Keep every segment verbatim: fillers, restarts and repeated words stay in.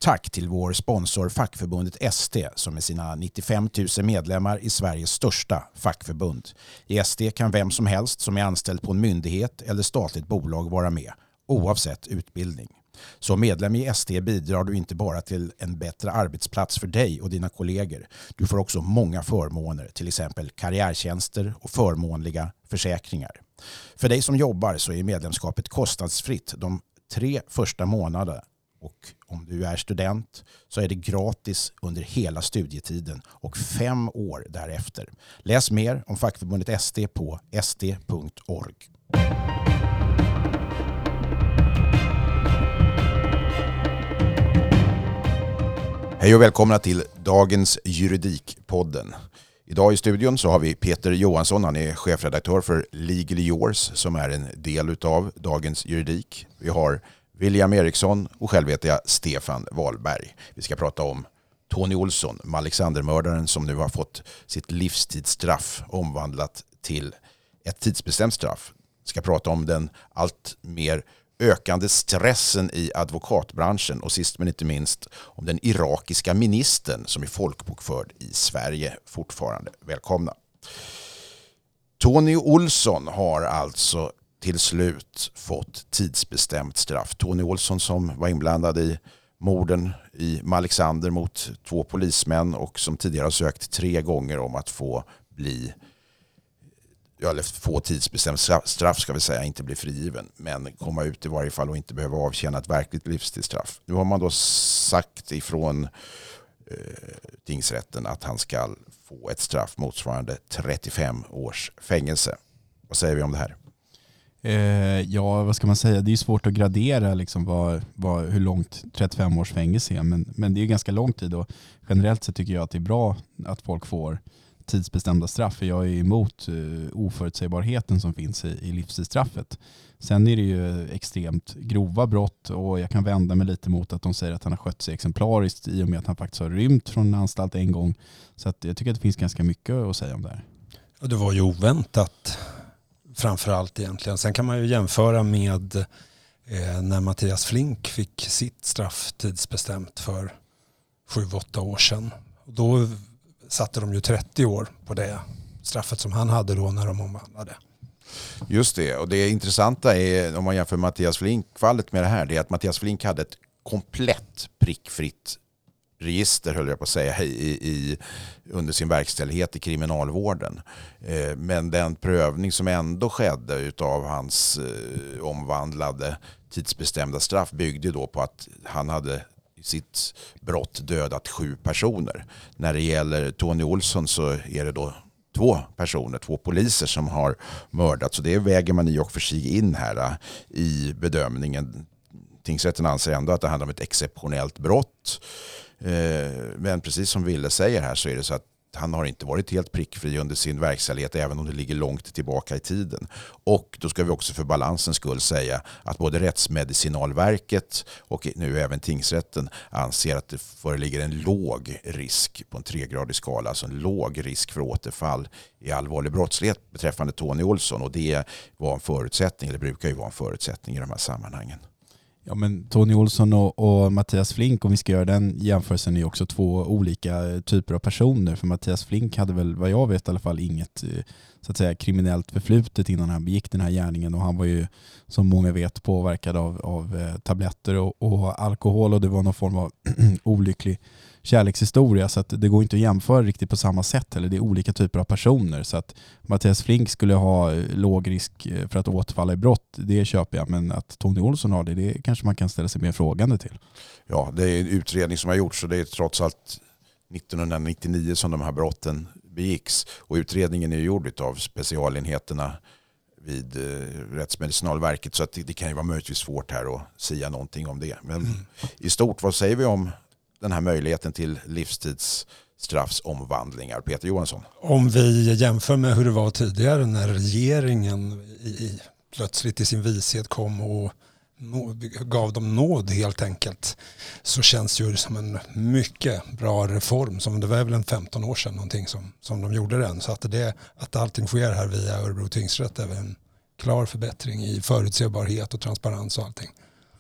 tack till vår sponsor fackförbundet S T som med sina nittiofem tusen medlemmar i Sveriges största fackförbund. I S T kan vem som helst som är anställd på en myndighet eller statligt bolag vara med, oavsett utbildning. Som medlem i S T bidrar du inte bara till en bättre arbetsplats för dig och dina kollegor. Du får också många förmåner, till exempel karriärtjänster och förmånliga försäkringar. För dig som jobbar så är medlemskapet kostnadsfritt de tre första månaderna. Och om du är student så är det gratis under hela studietiden och fem år därefter. Läs mer om fackförbundet S T på s t punkt org. Hej och välkomna till dagens Juridikpodden. Idag i studion så har vi Peter Johansson, han är chefredaktör för Legally Yours som är en del av dagens Juridik. Vi har William Eriksson och själv heter jag Stefan Wahlberg. Vi ska prata om Tony Olsson, Alexandermördaren som nu har fått sitt livstidsstraff omvandlat till ett tidsbestämt straff. Vi ska prata om den allt mer ökande stressen i advokatbranschen och sist men inte minst om den irakiska ministern som är folkbokförd i Sverige fortfarande. Välkomna. Tony Olsson har alltså till slut fått tidsbestämt straff. Tony Olsson som var inblandad i morden i Malexander mot två polismän och som tidigare har sökt tre gånger om att få bli eller få tidsbestämt straff ska vi säga, inte bli frigiven men komma ut i varje fall och inte behöva avtjäna ett verkligt livstidsstraff. Nu har man då sagt ifrån eh, tingsrätten att han ska få ett straff motsvarande trettiofem års fängelse. Vad säger vi om det här? Eh, ja, vad ska man säga? Det är ju svårt att gradera liksom vad, vad, hur långt trettiofem års fängelse är. Men, men det är ju ganska lång tid och generellt så tycker jag att det är bra att folk får tidsbestämda straff. För jag är emot uh, oförutsägbarheten som finns i, i livstidsstraffet. Sen är det ju extremt grova brott och jag kan vända mig lite mot att de säger att han har skött sig exemplariskt i och med att han faktiskt har rymt från en anstalt en gång. Så att jag tycker att det finns ganska mycket att säga om det här. Och det var ju oväntat framförallt egentligen. Sen kan man ju jämföra med eh, när Mattias Flink fick sitt straff tidsbestämt för sju åtta år sedan. Och då satte de ju trettio år på det straffet som han hade då när de omvandlade. Just det, och det intressanta är om man jämför Mattias Flink-fallet med det här, det är att Mattias Flink hade ett komplett prickfritt register höll jag på att säga i, i, under sin verkställighet i kriminalvården. Eh, men den prövning som ändå skedde utav hans eh, omvandlade tidsbestämda straff byggde då på att han hade i sitt brott dödat sju personer. När det gäller Tony Olsson så är det då två personer, två poliser som har mördat. Så det väger man i och för sig in här i bedömningen. Tingsrätten anser ändå att det handlar om ett exceptionellt brott. Men precis som Ville säger här så är det så att han har inte varit helt prickfri under sin verkställighet även om det ligger långt tillbaka i tiden. Och då ska vi också för balansens skull säga att både Rättsmedicinalverket och nu även tingsrätten anser att det föreligger en låg risk på en tregradig skala, alltså en låg risk för återfall i allvarlig brottslighet beträffande Tony Olsson, och det var en förutsättning, eller brukar ju vara en förutsättning i de här sammanhangen. Ja, men Tony Olsson och, och Mattias Flink, om vi ska göra den jämförelsen, är också två olika typer av personer. För Mattias Flink hade väl, vad jag vet i alla fall, inget så att säga kriminellt förflutet innan han begick den här gärningen. Och han var ju, som många vet, påverkad av, av tabletter och, och alkohol. Och det var någon form av olycklig kärlekshistoria. Så att det går inte att jämföra riktigt på samma sätt. Eller det är olika typer av personer. Så att Mattias Flink skulle ha låg risk för att återfalla i brott, det köper jag. Men att Tony Olsson har det, det kanske man kan ställa sig mer frågande till. Ja, det är en utredning som har gjorts, så det är trots allt nittonhundranittionio som de här brotten begicks. Och utredningen är gjord av specialenheterna vid eh, Rättsmedicinalverket, så att det, det kan ju vara möjligtvis svårt här att säga någonting om det. Men mm. i stort, vad säger vi om den här möjligheten till livstidsstraffsomvandlingar? Peter Johansson? Om vi jämför med hur det var tidigare när regeringen i, i, plötsligt i sin vishet kom och nå, gav dem nåd helt enkelt, så känns det ju som en mycket bra reform. Som det var väl en femton år sedan någonting som, som de gjorde den. Så att, det, att allting sker här via Örebro tingsrätt är en klar förbättring i förutsägbarhet och transparens och allting.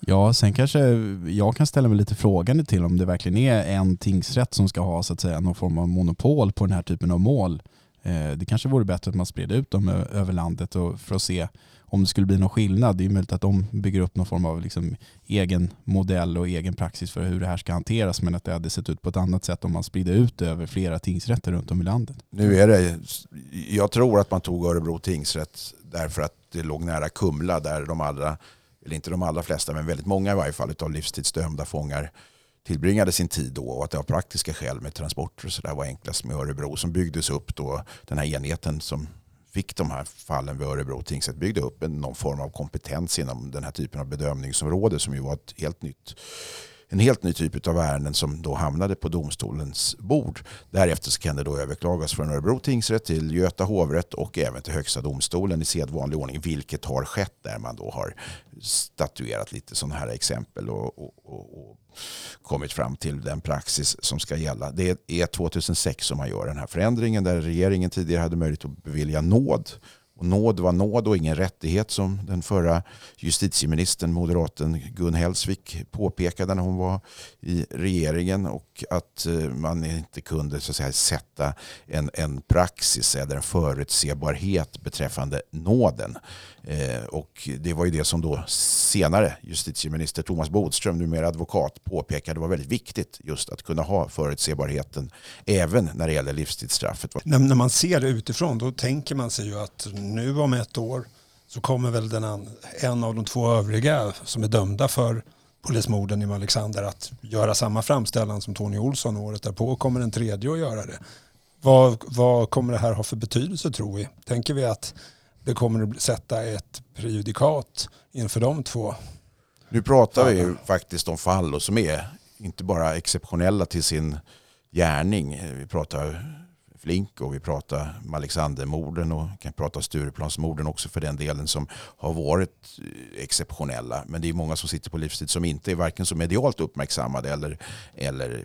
Ja, sen kanske jag kan ställa mig lite frågande till om det verkligen är en tingsrätt som ska ha så att säga någon form av monopol på den här typen av mål. Det kanske vore bättre att man spred ut dem över landet och för att se om det skulle bli någon skillnad. Det är möjligt att de bygger upp någon form av liksom egen modell och egen praxis för hur det här ska hanteras, men att det hade sett ut på ett annat sätt om man sprider ut över flera tingsrätter runt om i landet. Nu är det, jag tror att man tog Örebro tingsrätt därför att det låg nära Kumla där de allra, eller inte de allra flesta, men väldigt många i varje fall av livstidsdömda fångar tillbringade sin tid då, och att det var praktiska skäl med transporter och så där var enklast med Örebro som byggdes upp då, den här enheten som fick de här fallen vid Örebro tingsrätt byggde upp en, någon form av kompetens inom den här typen av bedömningsområde som ju var ett helt nytt, en helt ny typ av ärenden som då hamnade på domstolens bord. Därefter så kan det då överklagas från Örebro tingsrätt till Göta hovrätt och även till Högsta domstolen i sedvanlig ordning, vilket har skett där man då har statuerat lite sådana här exempel och, och, och, och kommit fram till den praxis som ska gälla. Det är tjugohundrasex som man gör den här förändringen där regeringen tidigare hade möjlighet att bevilja nåd. Och nåd var nåd och ingen rättighet som den förra justitieministern, moderaten Gun Hellsvik, påpekade när hon var i regeringen, och att man inte kunde så att säga, sätta en, en praxis eller en förutsebarhet beträffande nåden. Eh, och det var ju det som då senare justitieminister Thomas Bodström, numera advokat, påpekade var väldigt viktigt, just att kunna ha förutsebarheten även när det gäller livstidsstraffet. När, när man ser det utifrån då tänker man sig ju att nu om ett år så kommer väl den an, en av de två övriga som är dömda för polismorden i Malexander att göra samma framställan som Tony Olsson, året därpå kommer en tredje att göra det. Vad, vad kommer det här ha för betydelse, tror vi? Tänker vi att det kommer att sätta ett prejudikat inför de två? Nu pratar vi ju faktiskt om fall som är inte bara exceptionella till sin gärning. Vi pratar Flink och vi pratar Malexandermorden och kan prata Stureplansmorden också för den delen, som har varit exceptionella. Men det är många som sitter på livstid som inte är varken så medialt uppmärksammade eller, eller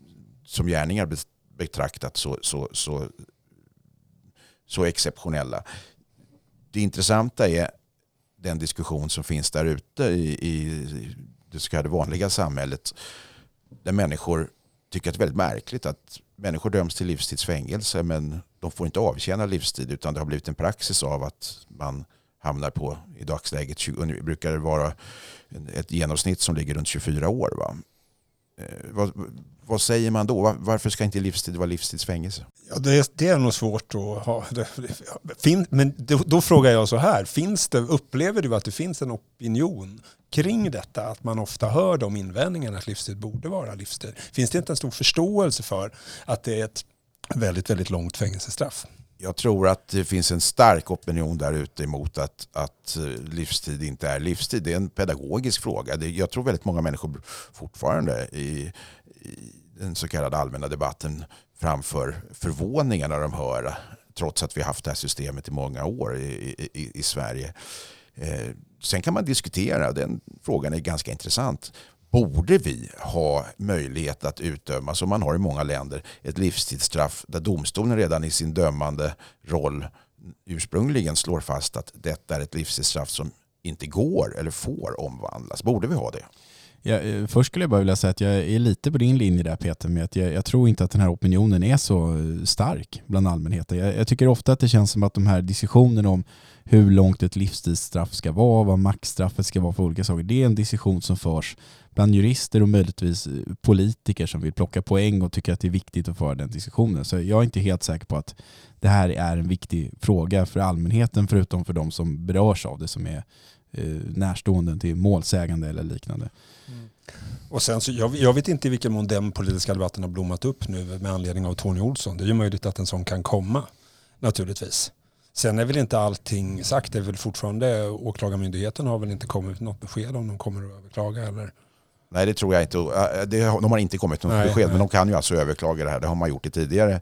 som gärningar betraktat så, så, så, så exceptionella. Det intressanta är den diskussion som finns där ute i, i det så kallade vanliga samhället, där människor tycker att det är väldigt märkligt att människor döms till livstidsfängelse men de får inte avtjäna livstid, utan det har blivit en praxis av att man hamnar på, i dagsläget tjugo, brukar det vara ett genomsnitt som ligger runt tjugofyra år. Va? Eh, vad, vad säger man då? Var, varför ska inte livstid vara livstidsfängelse? Ja, det, är, det är nog svårt att ha. Det, fin, men då, då frågar jag så här, finns det, upplever du att det finns en opinion kring detta, att man ofta hör de invändningarna att livstid borde vara livstid? Finns det inte en stor förståelse för att det är ett väldigt, väldigt långt fängelsestraff? Jag tror att det finns en stark opinion där ute emot att, att livstid inte är livstid. Det är en pedagogisk fråga. Det, jag tror väldigt många människor fortfarande i, i den så kallade allmänna debatten framför förvåningar när de hör, trots att vi har haft det här systemet i många år i, i, i Sverige. Eh, sen kan man diskutera, den frågan är ganska intressant. Borde vi ha möjlighet att utdöma, som man har i många länder, ett livstidsstraff där domstolen redan i sin dömande roll ursprungligen slår fast att detta är ett livstidsstraff som inte går eller får omvandlas? Borde vi ha det? Ja, först skulle jag bara vilja säga att jag är lite på din linje där, Peter, med att jag, jag tror inte att den här opinionen är så stark bland allmänheten. Jag, jag tycker ofta att det känns som att de här diskussionerna om hur långt ett livstidsstraff ska vara, vad maxstraffet ska vara för olika saker, det är en diskussion som förs bland jurister och möjligtvis politiker som vill plocka poäng och tycker att det är viktigt att föra den diskussionen. Så jag är inte helt säker på att det här är en viktig fråga för allmänheten, förutom för de som berörs av det, som är eh, närstående till målsägande eller liknande. Mm. Och sen så, jag, jag vet inte i vilken mån den politiska debatten har blommat upp nu med anledning av Tony Olsson. Det är ju möjligt att en sån kan komma, naturligtvis. Sen är väl inte allting sagt. Det är väl fortfarande, åklagarmyndigheten har väl inte kommit något besked om de kommer att överklaga, eller? Nej, det tror jag inte. Det, de har inte kommit något nej, besked, nej. Men de kan ju alltså överklaga det här. Det har man gjort i tidigare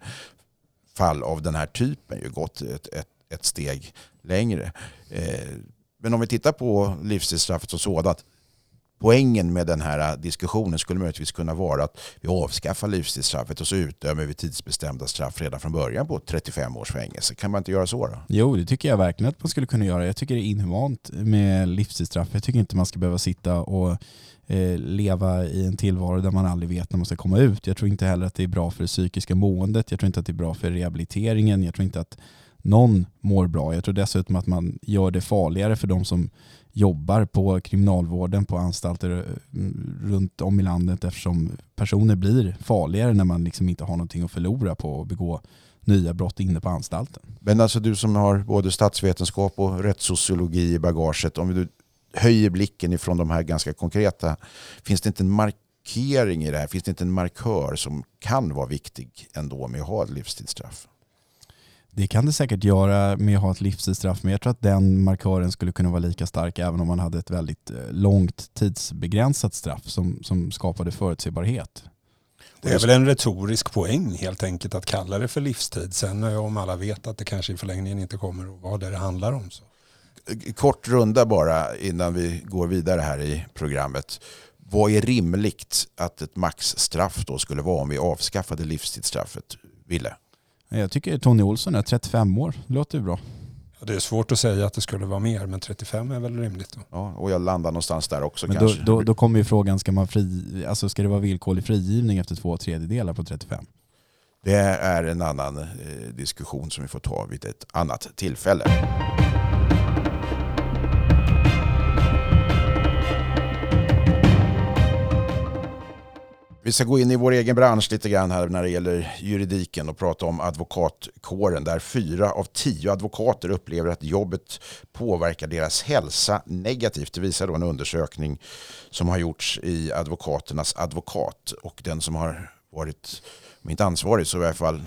fall av den här typen, ju gått ett, ett, ett steg längre. Eh, men om vi tittar på livstidsstraffet och sådant, poängen med den här diskussionen skulle möjligtvis kunna vara att vi avskaffar livstidsstraffet och så utdömer vi tidsbestämda straff redan från början på trettiofem års fängelse. Kan man inte göra så då? Jo, det tycker jag verkligen att man skulle kunna göra. Jag tycker det är inhumant med livstidsstraff. Jag tycker inte man ska behöva sitta och eh, leva i en tillvaro där man aldrig vet när man ska komma ut. Jag tror inte heller att det är bra för det psykiska måendet. Jag tror inte att det är bra för rehabiliteringen. Jag tror inte att någon mår bra. Jag tror dessutom att man gör det farligare för de som jobbar på kriminalvården, på anstalter runt om i landet, eftersom personer blir farligare när man liksom inte har någonting att förlora på att begå nya brott inne på anstalten. Men alltså du som har både statsvetenskap och rättssociologi i bagaget, om du höjer blicken ifrån de här ganska konkreta, finns det inte en markering i det här? Finns det inte en markör som kan vara viktig ändå med att ha ett livstidsstraff? Det kan det säkert göra med att ha ett livstidsstraff, men jag tror att den markören skulle kunna vara lika stark även om man hade ett väldigt långt tidsbegränsat straff som, som skapade förutsägbarhet. Det är väl en retorisk poäng helt enkelt att kalla det för livstid. Sen om alla vet att det kanske i förlängningen inte kommer att vara det det handlar om. Så. Kort runda bara innan vi går vidare här i programmet. Vad är rimligt att ett maxstraff då skulle vara om vi avskaffade livstidsstraffet? Ville? Jag tycker Tony Olsson är trettiofem år. Det låter ju bra. Ja, det är svårt att säga att det skulle vara mer, men trettiofem är väl rimligt då. Ja, och jag landar någonstans där också men kanske. Då, då, då kommer ju frågan, ska, man fri, alltså ska det vara villkorlig frigivning efter två tredjedelar på trettiofem? Det är en annan eh, diskussion som vi får ta vid ett annat tillfälle. Vi ska gå in i vår egen bransch lite grann här när det gäller juridiken och prata om advokatkåren, där fyra av tio advokater upplever att jobbet påverkar deras hälsa negativt. Det visar då en undersökning som har gjorts i Advokaternas advokat, och den som har varit, om inte ansvarig så i alla fall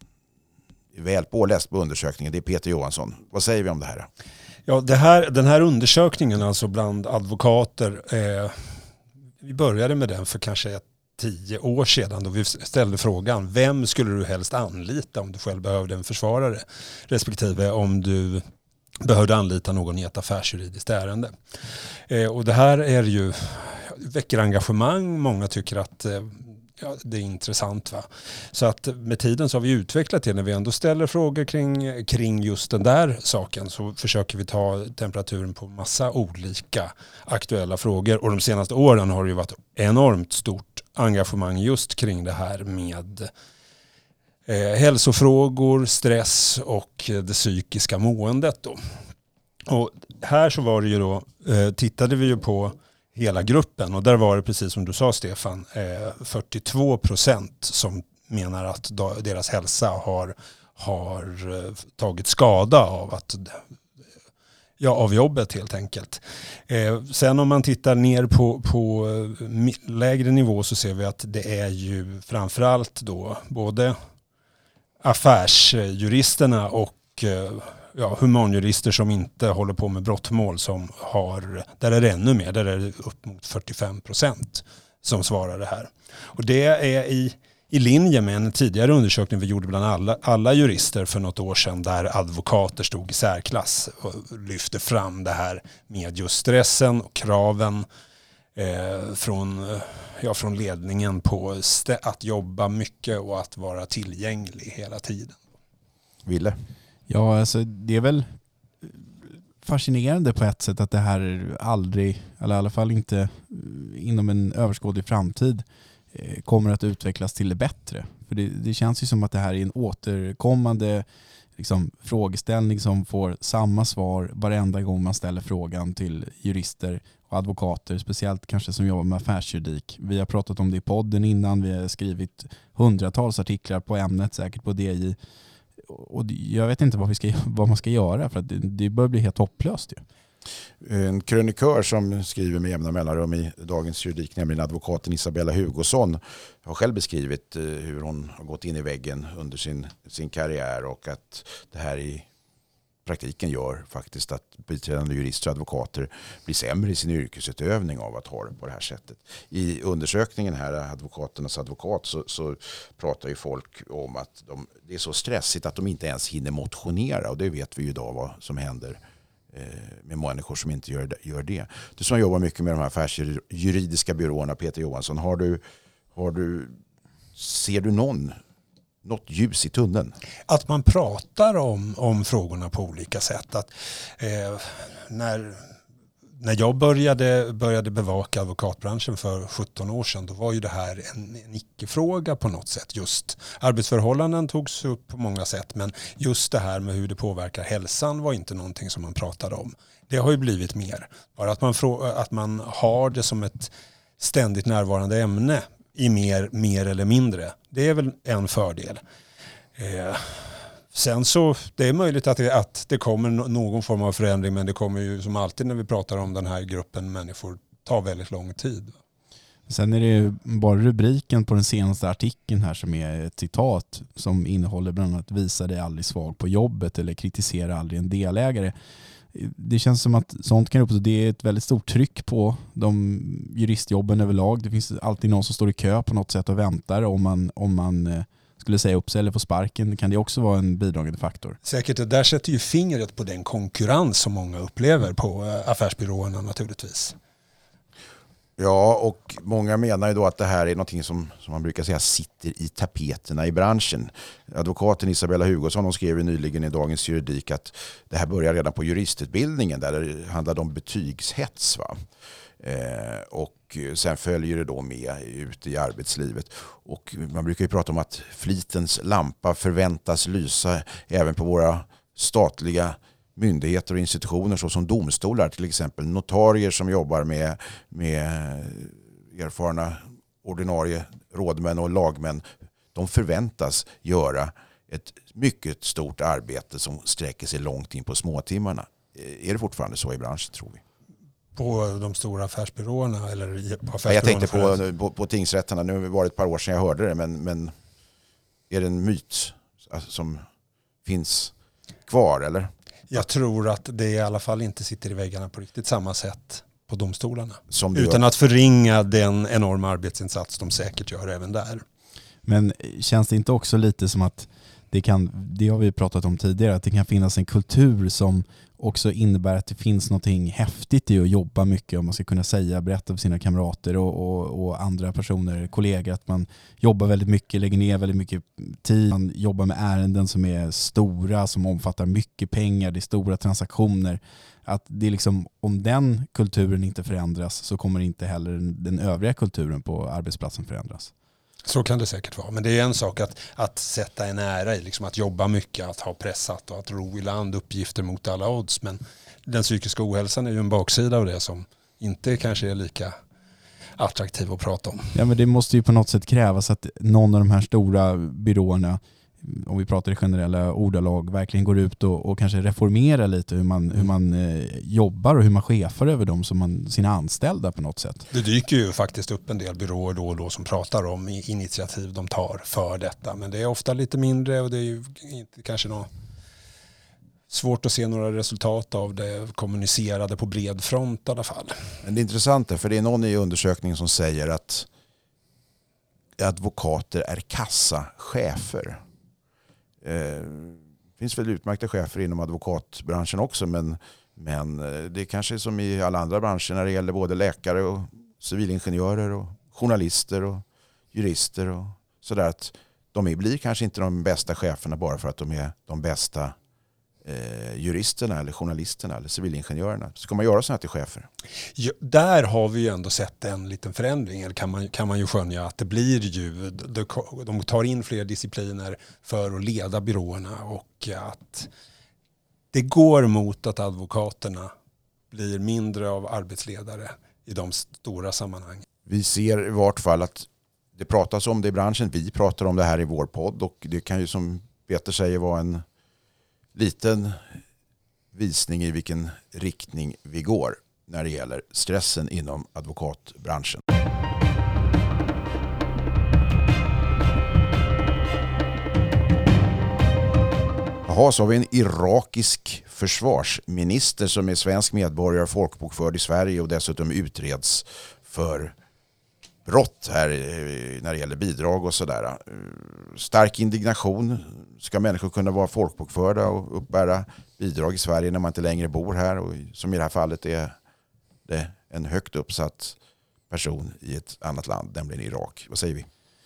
väl påläst på undersökningen, det är Peter Johansson. Vad säger vi om det här? Ja, det här, den här undersökningen alltså bland advokater, eh, vi började med den för kanske ett tio år sedan då vi ställde frågan: vem skulle du helst anlita om du själv behövde en försvarare, respektive om du behövde anlita någon i ett affärsjuridiskt ärende. Eh, och det här är ju, väcker engagemang, många tycker att eh, ja, det är intressant. Va? Så att med tiden så har vi utvecklat det, när vi ändå ställer frågor kring, kring just den där saken, så försöker vi ta temperaturen på massa olika aktuella frågor, och de senaste åren har det ju varit enormt stort engagemang just kring det här med eh, hälsofrågor, stress och det psykiska måendet då. Och här så var det ju då, eh, tittade vi ju på hela gruppen, och där var det precis som du sa, Stefan, eh, fyrtiotvå procent som menar att da, deras hälsa har, har eh, tagit skada av att Ja, av jobbet helt enkelt. Eh, sen om man tittar ner på, på eh, lägre nivå så ser vi att det är ju framförallt då både affärsjuristerna och eh, ja, humanjurister som inte håller på med brottmål som har, där är det ännu mer, där är det upp mot fyrtiofem procent som svarar det här. Och det är i I linje med en tidigare undersökning vi gjorde bland alla, alla jurister för något år sedan, där advokater stod i särklass och lyfte fram det här med just stressen och kraven eh, från, ja, från ledningen på st- att jobba mycket och att vara tillgänglig hela tiden. Ville? Ja, alltså det är väl fascinerande på ett sätt att det här aldrig, eller i alla fall inte inom en överskådlig framtid, kommer att utvecklas till det bättre. För det, det känns ju som att det här är en återkommande liksom, frågeställning som får samma svar varenda gång man ställer frågan till jurister och advokater, speciellt kanske som jobbar med affärsjuridik. Vi har pratat om det i podden innan, vi har skrivit hundratals artiklar på ämnet, säkert på D I. Och jag vet inte vad, vi ska, vad man ska göra, för att det, det börjar bli helt hopplöst ju. En krönikör som skriver med jämna mellanrum i Dagens Juridik, nämligen advokaten Isabella Hugosson, har själv beskrivit hur hon har gått in i väggen under sin, sin karriär, och att det här i praktiken gör faktiskt att biträdande jurister och advokater blir sämre i sin yrkesutövning av att ha det på det här sättet. I undersökningen här, Advokaternas advokat, så, så pratar ju folk om att de, det är så stressigt att de inte ens hinner motionera, och det vet vi ju idag vad som händer med människor som inte gör det, gör det. Du som jobbar mycket med de här affärsjuridiska byråerna, Peter Johansson, har du, har du, ser du någon, något ljus i tunneln? Att man pratar om, om frågorna på olika sätt. Att, eh, när, när jag började, började bevaka advokatbranschen för sjutton år sedan, då var ju det här en, en icke-fråga på något sätt. Just arbetsförhållanden togs upp på många sätt, men just det här med hur det påverkar hälsan var inte någonting som man pratade om. Det har ju blivit mer. Bara att man, att man har det som ett ständigt närvarande ämne i mer, mer eller mindre. Det är väl en fördel. Eh, sen så, det är möjligt att det, att det kommer någon form av förändring, men det kommer ju som alltid när vi pratar om den här gruppen människor ta väldigt lång tid. Sen är det bara rubriken på den senaste artikeln här som är ett citat som innehåller bland annat "visa dig aldrig svag på jobbet" eller "kritisera aldrig en delägare". Det känns som att sånt kan uppstå. Det är ett väldigt stort tryck på de juristjobben överlag. Det finns alltid någon som står i kö på något sätt och väntar om man, om man skulle säga upp sig eller få sparken. Kan det också vara en bidragande faktor? Säkert, det där sätter ju fingret på den konkurrens som många upplever på affärsbyråerna naturligtvis. Ja, och många menar ju då att det här är någonting som, som man brukar säga sitter i tapeterna i branschen. Advokaten Isabella Hugosson, hon skrev nyligen i Dagens Juridik att det här börjar redan på juristutbildningen där det handlade om betygshets. Va? Eh, och sen följer det då med ut i arbetslivet. Och man brukar ju prata om att flitens lampa förväntas lysa även på våra statliga myndigheter och institutioner såsom domstolar, till exempel notarier som jobbar med, med erfarna ordinarie rådmän och lagmän. De förväntas göra ett mycket stort arbete som sträcker sig långt in på småtimmarna. Är det fortfarande så i branschen, tror vi? På de stora affärsbyråerna? Eller på affärsbyråerna? Jag tänkte på, på, på tingsrätterna. Nu har det varit ett par år sedan jag hörde det, men, men är det en myt som finns kvar, eller? Jag tror att det i alla fall inte sitter i väggarna på riktigt samma sätt på domstolarna. Utan att förringa den enorma arbetsinsats de säkert gör även där. Men känns det inte också lite som att det kan, det har vi pratat om tidigare, att det kan finnas en kultur som också innebär att det finns någonting häftigt i att jobba mycket, om man ska kunna säga, berätta för sina kamrater och, och, och andra personer, kollegor, att man jobbar väldigt mycket, lägger ner väldigt mycket tid, man jobbar med ärenden som är stora, som omfattar mycket pengar, det är stora transaktioner. Att det är liksom, om den kulturen inte förändras så kommer inte heller den, den övriga kulturen på arbetsplatsen förändras. Så kan det säkert vara. Men det är en sak att, att sätta en ära i, liksom att jobba mycket, att ha pressat och att ro i land uppgifter mot alla odds. Men den psykiska ohälsan är ju en baksida av det som inte kanske är lika attraktiv att prata om. Ja, men det måste ju på något sätt krävas att någon av de här stora byråerna, om vi pratar i generella ordalag, verkligen går ut och, och kanske reformerar lite hur man, hur man eh, jobbar och hur man chefar över dem som man, sina anställda på något sätt. Det dyker ju faktiskt upp en del byråer då och då som pratar om initiativ de tar för detta. Men det är ofta lite mindre och det är ju inte kanske något svårt att se några resultat av det kommunicerade på bred front i alla fall. Men det är intressant för det är någon i undersökningen som säger att advokater är kassachefer. Det finns väl utmärkta chefer inom advokatbranschen också, men, men det är kanske som i alla andra branscher när det gäller både läkare och civilingenjörer och journalister och jurister och sådär, att de blir kanske inte de bästa cheferna bara för att de är de bästa eh, juristerna eller journalisterna eller civilingenjörerna. Ska man göra sådana här till chefer? Ja, där har vi ju ändå sett en liten förändring, eller kan man, kan man ju skönja att det blir ju, de tar in fler discipliner för att leda byråerna och att det går mot att advokaterna blir mindre av arbetsledare i de stora sammanhangen. Vi ser i vart fall att det pratas om det i branschen, vi pratar om det här i vår podd och det kan ju som Peter säger vara en liten visning i vilken riktning vi går när det gäller stressen inom advokatbranschen. Jaha, så har vi en irakisk försvarsminister som är svensk medborgare, folkbokförd i Sverige och dessutom utreds för brott här när det gäller bidrag och sådär. Stark indignation. Ska människor kunna vara folkbokförda och uppbära bidrag i Sverige när man inte längre bor här? Och som i det här fallet är det en högt uppsatt person i ett annat land, nämligen Irak. Vad säger vi?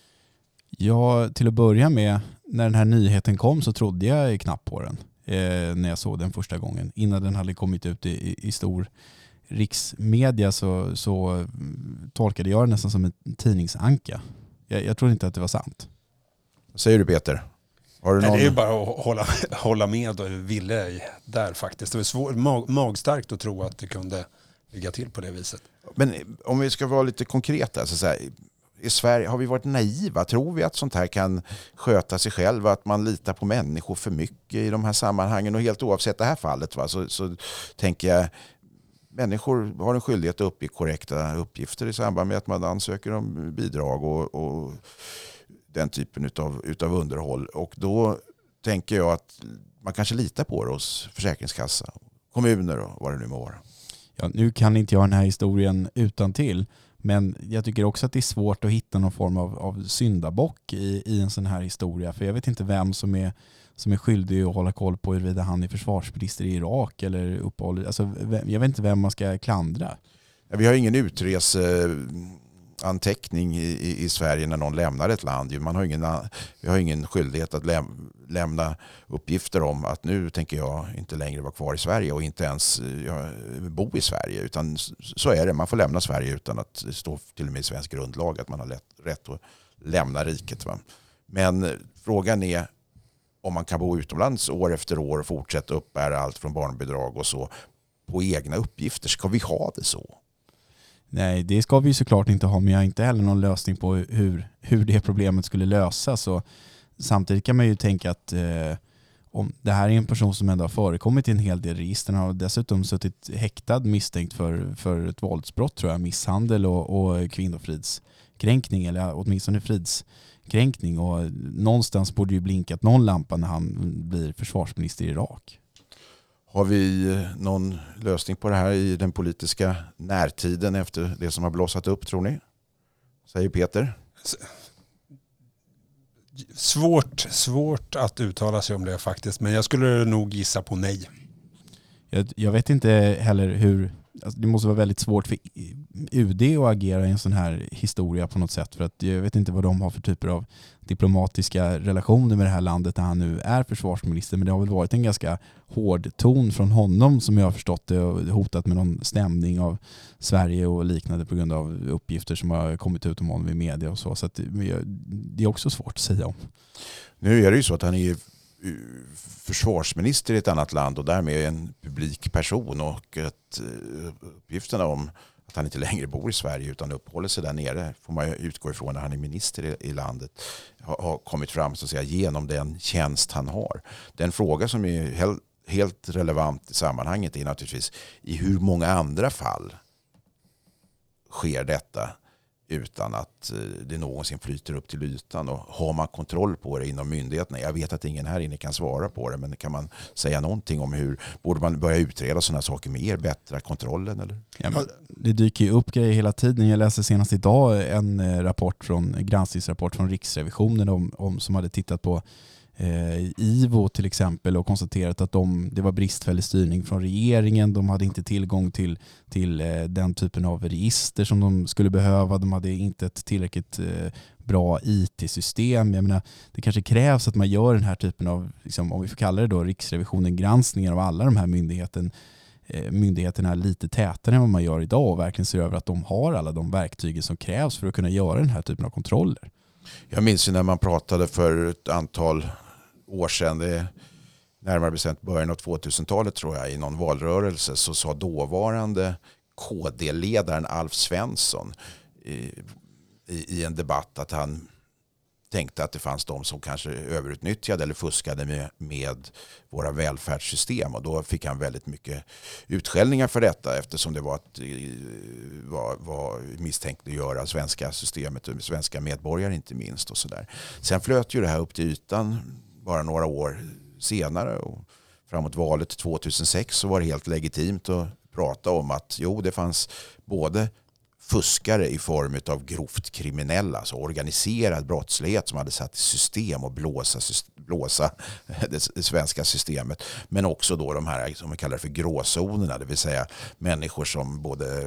Ja, till att börja med, när den här nyheten kom så trodde jag knappt på den eh, när jag såg den första gången. Innan den hade kommit ut i, i stor riksmedia så, så tolkade jag det nästan som en tidningsanka. Jag, jag tror inte att det var sant. Vad säger du, Peter? Har du någon... Nej, det är ju bara att hålla, hålla med och ville där faktiskt. Det var svår, mag, magstarkt att tro att det kunde ligga till på det viset. Men om vi ska vara lite konkreta, så, så här, i Sverige har vi varit naiva? Tror vi att sånt här kan sköta sig själv? Att man litar på människor för mycket i de här sammanhangen? Och helt oavsett det här fallet, va, så, så tänker jag, människor har en skyldighet att uppge korrekta uppgifter i samband med att man ansöker om bidrag och, och den typen utav, utav underhåll. Och då tänker jag att man kanske litar på det hos Försäkringskassa, kommuner och vad det nu må vara. Ja, nu kan inte jag den här historien utan till, men jag tycker också att det är svårt att hitta någon form av, av syndabock i, i en sån här historia. För jag vet inte vem som är, som är skyldig att hålla koll på huruvida han är försvarsminister i Irak eller uppehåll. Alltså, jag vet inte vem man ska klandra. Ja, vi har ingen utreseanteckning i, i, i Sverige när någon lämnar ett land. Man har ingen, vi har ingen skyldighet att läm, lämna uppgifter om att nu tänker jag inte längre vara kvar i Sverige och inte ens ja, bo i Sverige. Utan så är det. Man får lämna Sverige utan att det står till och med i svensk grundlag att man har lätt, rätt att lämna riket. Va? Men frågan är om man kan bo utomlands år efter år och fortsätta uppbära allt från barnbidrag och så på egna uppgifter. Ska vi ha det så? Nej, det ska vi såklart inte ha, men jag har inte heller någon lösning på hur, hur det problemet skulle lösas. Och samtidigt kan man ju tänka att eh, om det här är en person som ändå har förekommit i en hel del register och dessutom suttit häktad misstänkt för, för ett våldsbrott, tror jag, misshandel och, och kvinnofridskränkning, eller åtminstone fridskränkning, och någonstans borde ju blinkat någon lampa när han blir försvarsminister i Irak. Har vi någon lösning på det här i den politiska närtiden efter det som har blossat upp, tror ni? Säger Peter. Svårt, svårt att uttala sig om det faktiskt, men jag skulle nog gissa på nej. Jag, jag vet inte heller hur, alltså det måste vara väldigt svårt för U D att agera i en sån här historia på något sätt, för att jag vet inte vad de har för typer av diplomatiska relationer med det här landet där han nu är försvarsminister, men det har väl varit en ganska hård ton från honom som jag har förstått det, och hotat med någon stämning av Sverige och liknande på grund av uppgifter som har kommit ut om honom i media och så, så att det är också svårt att säga om. Nu är det ju så att han är försvarsminister i ett annat land och därmed en publik person, och att uppgifterna om att han inte längre bor i Sverige utan uppehåller sig där nere, får man utgå ifrån när han är minister i landet, har kommit fram så att säga genom den tjänst han har. Den fråga som är helt relevant i sammanhanget är naturligtvis i hur många andra fall sker detta utan att det någonsin flyter upp till ytan, och har man kontroll på det inom myndigheterna? Jag vet att ingen här inne kan svara på det, men kan man säga någonting om hur borde man börja utreda sådana saker mer, bättre kontrollen? Eller? Ja, men det dyker ju upp grejer hela tiden. Jag läste senast idag en rapport från, en granskningsrapport från Riksrevisionen om, om som hade tittat på eh, I V O till exempel och konstaterat att de, det var bristfällig styrning från regeringen. De hade inte tillgång till, till eh, den typen av register som de skulle behöva. De hade inte ett tillräckligt eh, bra I T-system. Jag menar, det kanske krävs att man gör den här typen av, liksom, om vi får kalla det då, Riksrevisionen granskningar av alla de här myndigheten, eh, myndigheterna lite tätare än vad man gör idag, och verkligen ser över att de har alla de verktyg som krävs för att kunna göra den här typen av kontroller. Jag minns ju när man pratade för ett antal år sedan, det är närmare bestämt början av tvåtusentalet tror jag, i någon valrörelse, så sa dåvarande K D-ledaren Alf Svensson i, i, i en debatt att han tänkte att det fanns de som kanske överutnyttjade eller fuskade med, med våra välfärdssystem, och då fick han väldigt mycket utskällningar för detta, eftersom det var att var, var misstänkt att göra svenska systemet och svenska medborgare inte minst och sådär. Sen flöt ju det här upp till ytan bara några år senare, och framåt valet tvåtusensex så var det helt legitimt att prata om att jo, det fanns både fuskare i form av grovt kriminella, alltså organiserad brottslighet som hade satt i system och blåsa, blåsa det, det svenska systemet. Men också då de här som man kallar för gråzonerna, det vill säga människor som både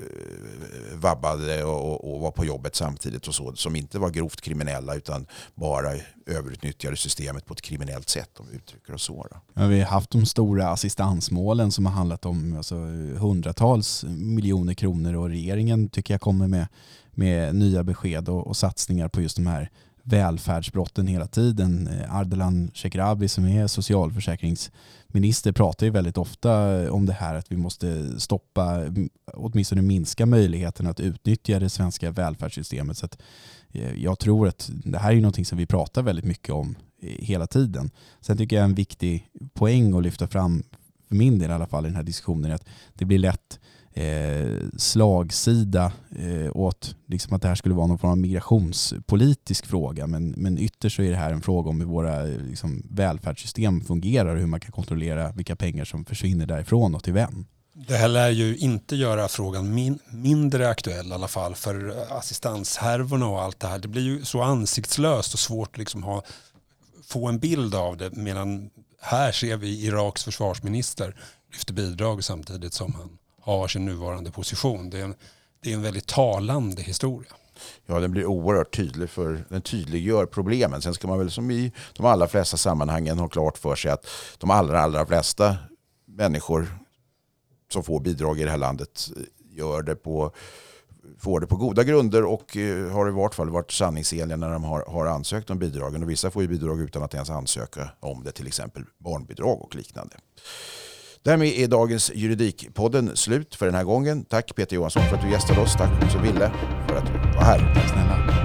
vabbade och, och var på jobbet samtidigt och så, som inte var grovt kriminella utan bara överutnyttjade systemet på ett kriminellt sätt, om vi uttrycker oss så. Då. Ja, vi har haft de stora assistansmålen som har handlat om alltså, hundratals miljoner kronor, och regeringen tycker jag kommer med, med nya besked och, och satsningar på just de här välfärdsbrotten hela tiden. Ardalan Shekarabi som är socialförsäkringsminister pratar ju väldigt ofta om det här att vi måste stoppa, åtminstone minska möjligheten att utnyttja det svenska välfärdssystemet. Så att jag tror att det här är någonting som vi pratar väldigt mycket om hela tiden. Sen tycker jag en viktig poäng att lyfta fram, för min del i alla fall i den här diskussionen, är att det blir lätt eh, slagsida eh, åt liksom att det här skulle vara någon form av migrationspolitisk fråga. Men, men ytterst så är det här en fråga om hur våra liksom, välfärdssystem fungerar och hur man kan kontrollera vilka pengar som försvinner därifrån och till vem. Det här lär ju inte göra frågan min, mindre aktuell i alla fall, för assistanshärvorna och allt det här. Det blir ju så ansiktslöst och svårt att liksom ha, få en bild av det, medan här ser vi Iraks försvarsminister lyfter bidrag samtidigt som han har sin nuvarande position. Det är en, det är en väldigt talande historia. Ja, den blir oerhört tydlig, för den tydliggör problemen. Sen ska man väl som i de allra flesta sammanhangen ha klart för sig att de allra, allra flesta människor som får bidrag i det här landet gör det på, får det på goda grunder och har i vart fall varit sanningsenliga när de har, har ansökt om bidragen. Och vissa får ju bidrag utan att ens ansöka om det, till exempel barnbidrag och liknande. Därmed är dagens Juridikpodden slut för den här gången. Tack Peter Johansson för att du gästade oss. Tack också Ville för att du var här. Tack snälla.